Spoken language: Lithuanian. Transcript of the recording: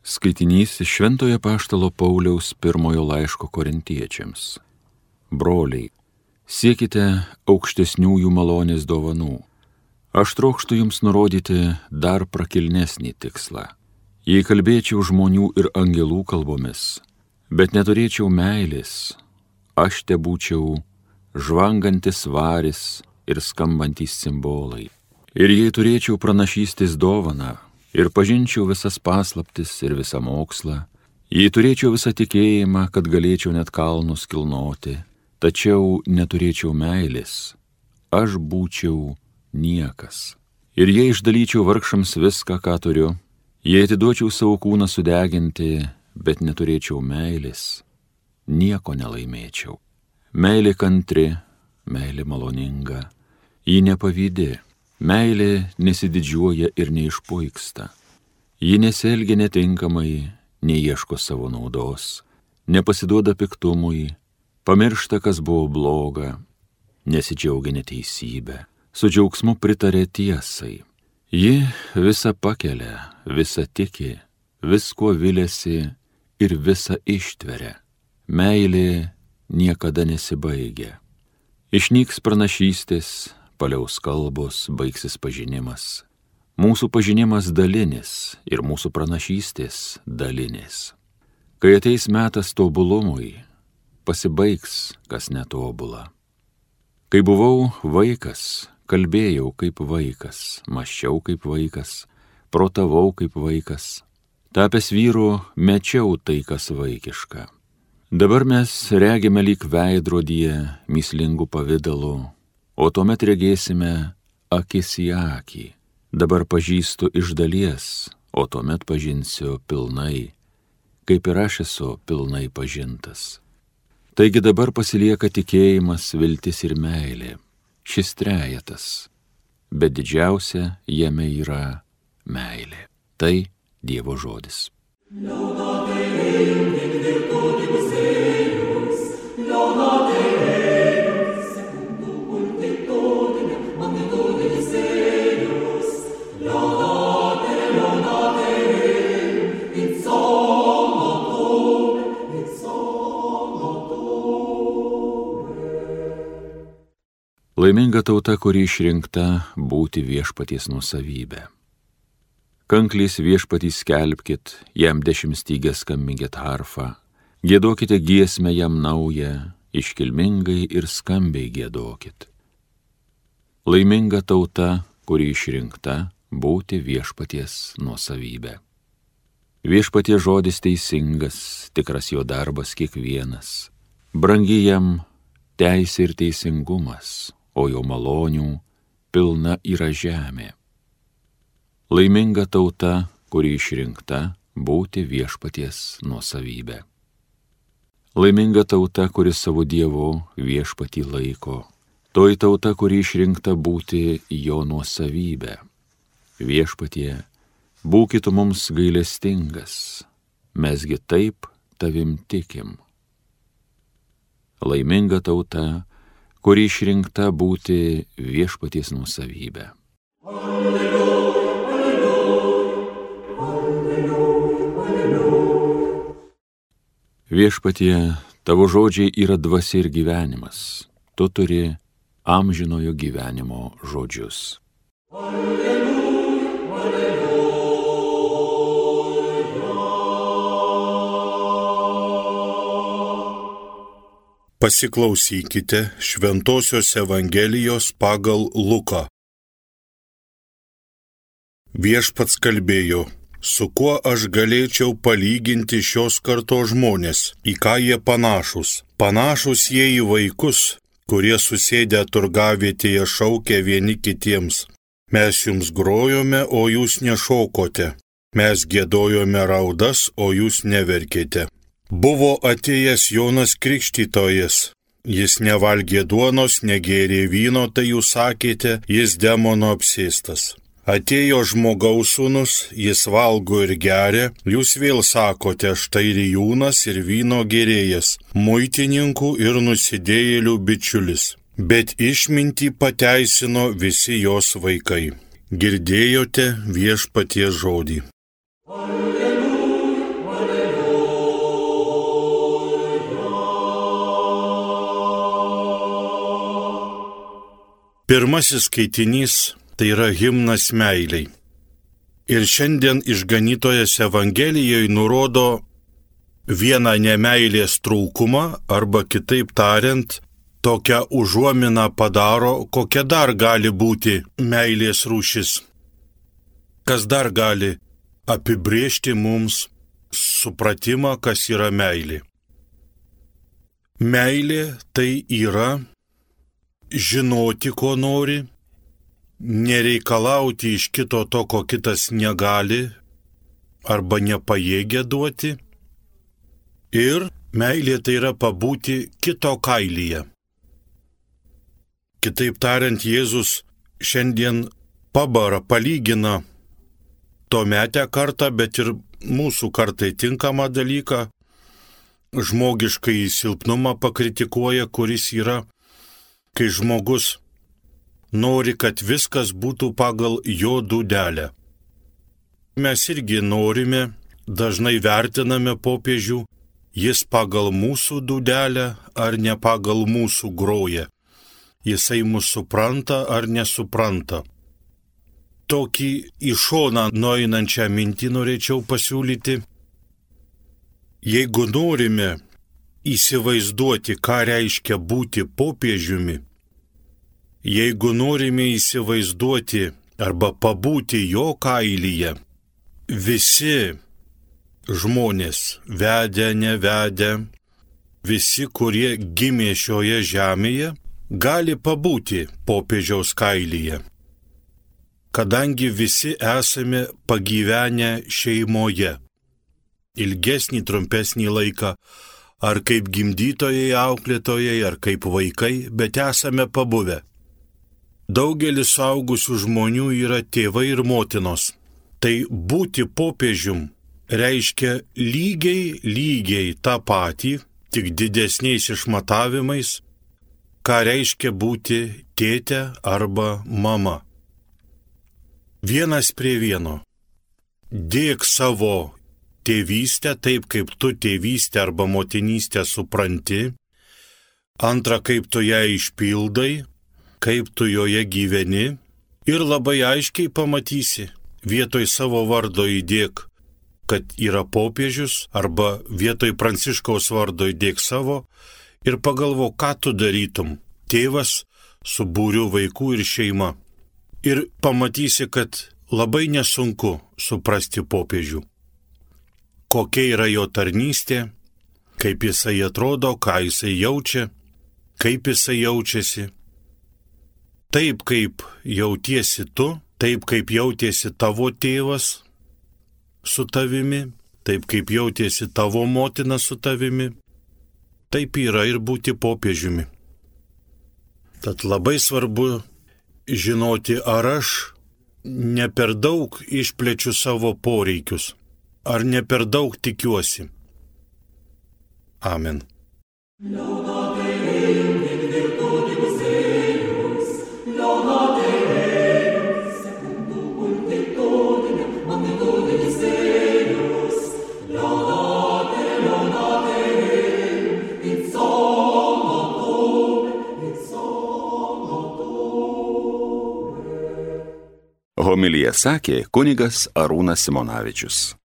Skaitinys iš Šventojo Apaštalo Pauliaus pirmojo laiško Korintiečiams. Broliai, siekite aukštesniųjų malonės dovanų. Aš trokštu jums nurodyti dar prakilnesnį tikslą. Jei kalbėčiau žmonių ir angelų kalbomis, bet neturėčiau meilės, aš tebūčiau žvangantis varis ir skambantys cimbolai. Ir jei turėčiau pranašystės dovaną, ir pažinčiau visas paslaptis ir visą mokslą, jei turėčiau visą tikėjimą, kad galėčiau net kalnus kilnoti, tačiau neturėčiau meilės, aš būčiau niekas. Ir jei išdalyčiau vargšams viską, ką turiu, jei atiduočiau savo kūną sudeginti, bet neturėčiau meilės, nieko nelaimėčiau. Meilė kantri, meilė maloninga, ji nepavydi. Meilė nesididžiuoja ir neišpuiksta. Ji nesielgia netinkamai, neieško savo naudos, nepasiduoda piktumui, pamiršta, kas buvo bloga, nesidžiaugia neteisybę, su džiaugsmu pritarė tiesai. Ji visą pakelia, visą tiki, visko viliasi ir visą ištveria. Meilė niekada nesibaigia. Išnyks pranašystės, paliaus kalbos, baigsis pažinimas. Mūsų pažinimas dalinis ir mūsų pranašystės dalinis. Kai ateis metas tobulumui, pasibaigs, kas netobula. Kai buvau vaikas, kalbėjau kaip vaikas, mąsčiau kaip vaikas, protavau kaip vaikas. Tapęs vyru, mečiau tai, kas vaikiška. Dabar mes regime lyg veidrodyje mįslingų pavidalų, o tuomet regėsime akis į akį. Dabar pažįstu iš dalies, o tuomet pažinsiu pilnai, kaip ir aš esu pilnai pažintas. Taigi dabar pasilieka tikėjimas, viltis ir meilė, šis trejetas, bet didžiausia jame yra meilė. Tai Dievo žodis. Laiminga tauta, kuri išrinkta būti viešpaties nuosavybė. Kanklys viešpatį skelbkit, jam 10 styges skambinkit harfą, giedokite giesmę jam naują, iškilmingai ir skambiai giedokit. Laiminga tauta, kuri išrinkta būti viešpaties nuosavybė. Viešpaties žodis teisingas, tikras jo darbas kiekvienas. Brangi jam teisė ir teisingumas, o jo malonių pilna yra žemė. Laiminga tauta, kuri išrinkta būti viešpaties nuosavybė. Laiminga tauta, kuri savo Dievu viešpatį laiko. Toji tauta, kuri išrinkta būti jo nuosavybė. Viešpatie, būkit mums gailestingas, mesgi taip tavim tikim. Laiminga tauta, kuri išrinkta būti viešpaties nuosavybė. Alleluja, alleluja, alleluja. Viešpatie, tavo žodžiai yra dvasia ir gyvenimas. Tu turi amžinojo gyvenimo žodžius. Alleluja, alleluja. Pasiklausykite Šventosios Evangelijos pagal Luką. Viešpats kalbėjo, su kuo aš galėčiau palyginti šios kartos žmonės, į ką jie panašus. Panašus jie į vaikus, kurie susėdę turgavietėje šaukia vieni kitiems. Mes jums grojome, o jūs nešokote. Mes giedojome raudas, o jūs neverkėte. Buvo atėjęs Jonas Krikštytojas. Jis nevalgė duonos, negėrė vyno, tai jūs sakėte, jis demono apsėstas. Atėjo žmogaus sūnus, jis valgo ir geria, jūs vėl sakote, štai rijūnas ir vyno gėrėjas, muitininkų ir nusidėjėlių bičiulis. Bet išmintį pateisino visi jos vaikai. Girdėjote viešpaties žodį. Alleluja, Pirmasis skaitinys tai yra himnas meiliai. Ir šiandien išganytojas Evangelijoje nurodo vieną nemeilės trūkumą, arba kitaip tariant, tokią užuominą padaro, kokia dar gali būti meilės rūšis. Kas dar gali apibrėžti mums supratimą, kas yra meilė. Meilė tai yra žinoti, ko nori, nereikalauti iš kito to, ko kitas negali arba nepajėgia duoti. Ir meilė tai yra pabūti kito kailyje. Kitaip tariant, Jėzus šiandien palygina tuometę kartą, bet ir mūsų kartai tinkamą dalyką, žmogiškai silpnumą pakritikuoja, kuris yra, kai žmogus nori, kad viskas būtų pagal jo dūdelę. Mes irgi norime, dažnai vertiname popiežių, jis pagal mūsų dūdelę ar ne pagal mūsų groja. Jisai mus supranta ar nesupranta. Tokį į šoną nueinančią mintį norėčiau pasiūlyti. Jeigu norime įsivaizduoti, ką reiškia būti popiežiumi, jeigu norime įsivaizduoti arba pabūti jo kailyje, visi žmonės, vedę, nevedę, visi, kurie gimė šioje žemėje, gali pabūti popiežiaus kailyje, kadangi visi esame pagyvenę šeimoje, ilgesnį, trumpesnį laiką, ar kaip gimdytojai, auklėtojai, ar kaip vaikai, bet esame pabuvę. Daugelis suaugusių žmonių yra tėvai ir motinos. Tai būti popiežium reiškia lygiai tą patį, tik didesniais išmatavimais, ką reiškia būti tėtė arba mama. Vienas prie vieno. Dėk savo tėvystę taip, kaip tu tėvystę arba motinystę supranti. Antra, kaip tu ją išpildai, kaip tu joje gyveni. Ir labai aiškiai pamatysi, vietoj savo vardo įdėk, kad yra popiežius, arba vietoj Pranciškaus vardo įdėk savo ir pagalvo, ką tu darytum, tėvas su būriu vaikų ir šeima. Ir pamatysi, kad labai nesunku suprasti popiežių. Kokia yra jo tarnystė, kaip jisai atrodo, ką jisai jaučia, kaip jisai jaučiasi. Taip, kaip jautiesi tu, taip, kaip jautiesi tavo tėvas su tavimi, taip, kaip jautiesi tavo motina su tavimi, taip yra ir būti popiežiumi. Tad labai svarbu žinoti, ar aš ne per daug išplečiu savo poreikius, ar ne per daug tikiuosi. Amen. Homiliją sakė kunigas Arūnas Simonavičius.